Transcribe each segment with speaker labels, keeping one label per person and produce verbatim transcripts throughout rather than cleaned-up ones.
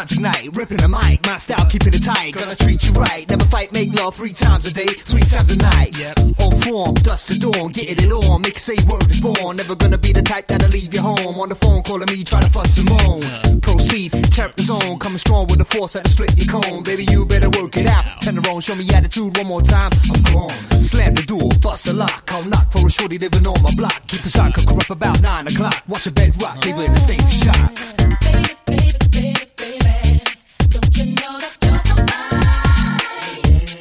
Speaker 1: rhymes ignite, ripping the mic, my style keeping it tight. Gonna treat you right, never fight, make love three times a day, three times a night. Yep. On form, dust to dawn, getting it on, make it say word is born. Never gonna be the type that'll leave you home. On the phone calling me, try to fuss and moan. Proceed, tear up the zone, coming strong with the force that'll split your cone. Baby, you better work it out. Turn around, show me attitude one more time. I'm gone. Slam the door, bust the lock. I'll knock for a shorty living on my block. Keep a sock, cook her up about nine o'clock. Watch a bed rock, leave her in a state of shock.
Speaker 2: Baby, baby, baby, baby, don't you know that you're so fine?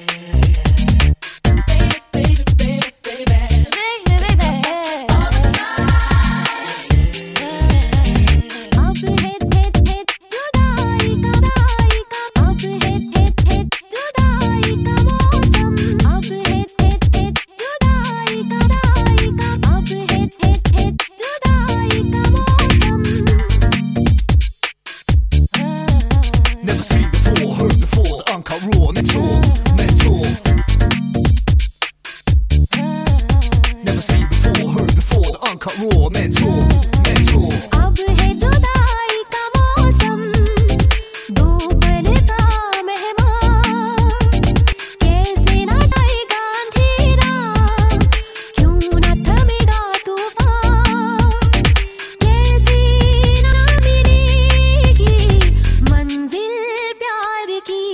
Speaker 2: Baby, baby, baby, baby, baby, baby, all the time.
Speaker 3: अब hit hit hit जुदाई का दायका, अब hit hit hit जुदाई का मौसम, अब hit hit hit जुदाई का दायका, अब हिट हिट हिट जुदाई का मौसम.
Speaker 1: Never seen before, heard before, the uncut raw, mentor, mentor. Never seen before, heard before, the uncut raw, mentor, mentor.
Speaker 3: अब है जुदाई का मौसम, दो पल का मेहमान, कैसे न आएगा अंधेरा, क्यों न थमेगा तूफान, कैसी न मिलेगी मंजिल प्यार की.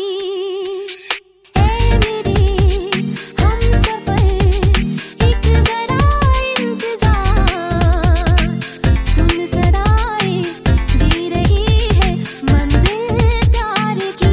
Speaker 3: ऐ मेरी हमसफर, एक जरा इंतजार, सुन सदाएं दे रही है मंजिल प्यार की.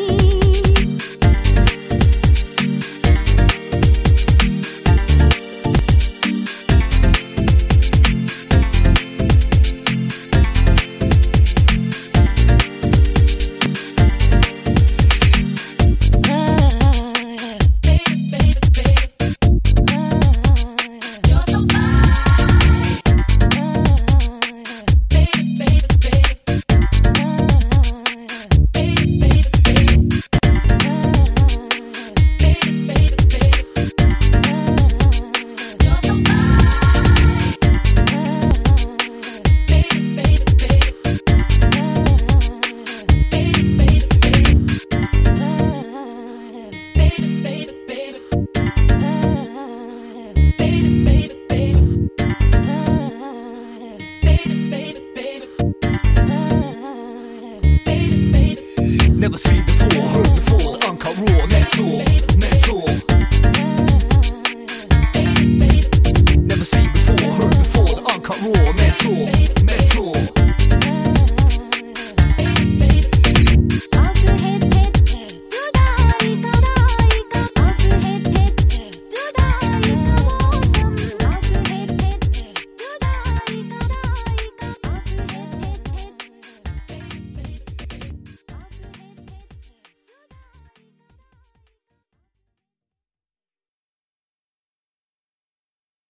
Speaker 2: Baby, baby, baby, you're so fine. Baby, baby, baby, baby, baby, baby, baby, baby, baby, you're so fine. Baby, baby, baby, baby, baby, baby, baby, baby, baby. Baby, baby, baby, baby, baby, baby, baby, baby.
Speaker 1: Never seen before, heard before, the uncut raw, mentor, mentor.